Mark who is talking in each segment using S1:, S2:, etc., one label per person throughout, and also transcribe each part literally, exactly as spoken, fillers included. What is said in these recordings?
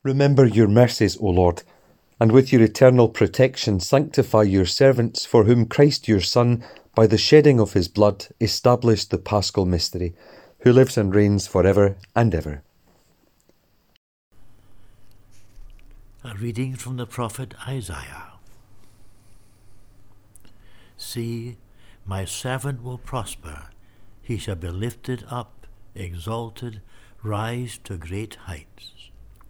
S1: Remember your mercies, O Lord, and with your eternal protection sanctify your servants, for whom Christ your Son, by the shedding of his blood, established the paschal mystery, who lives and reigns for ever and ever.
S2: A reading from the prophet Isaiah. See, my servant will prosper. He shall be lifted up, exalted, rise to great heights.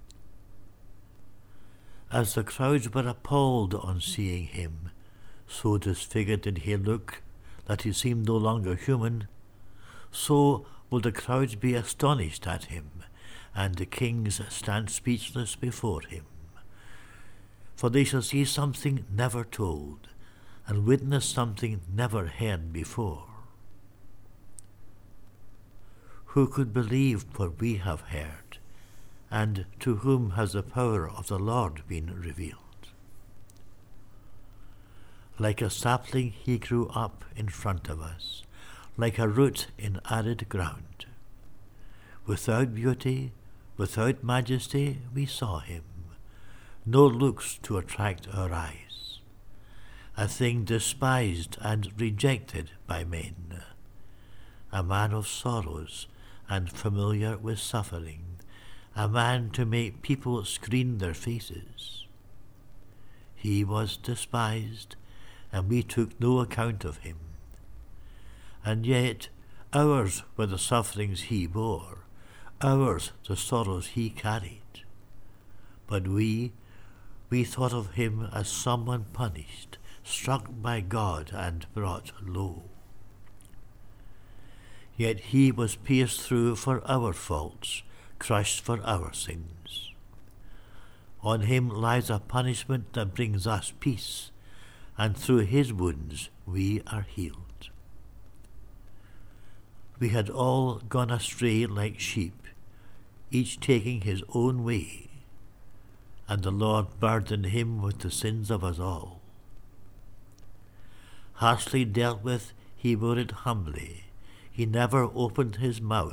S2: As the crowds were appalled on seeing him, so disfigured did he look that he seemed no longer human, so will the crowds be astonished at him, and the kings stand speechless before him. For they shall see something never told, and witness something never heard before. Who could believe what we have heard, and to whom has the power of the Lord been revealed? Like a sapling he grew up in front of us, like a root in arid ground. Without beauty, without majesty, we saw him, no looks to attract our eyes. A thing despised and rejected by men, a man of sorrows and familiar with suffering, a man to make people screen their faces. He was despised, and we took no account of him. And yet ours were the sufferings he bore, ours the sorrows he carried. But we, we thought of him as someone punished, struck by God and brought low. Yet he was pierced through for our faults, crushed for our sins. On him lies a punishment that brings us peace, and through his wounds we are healed. We had all gone astray like sheep, each taking his own way, and the Lord burdened him with the sins of us all. Harshly dealt with, he bore it humbly. He never opened his mouth.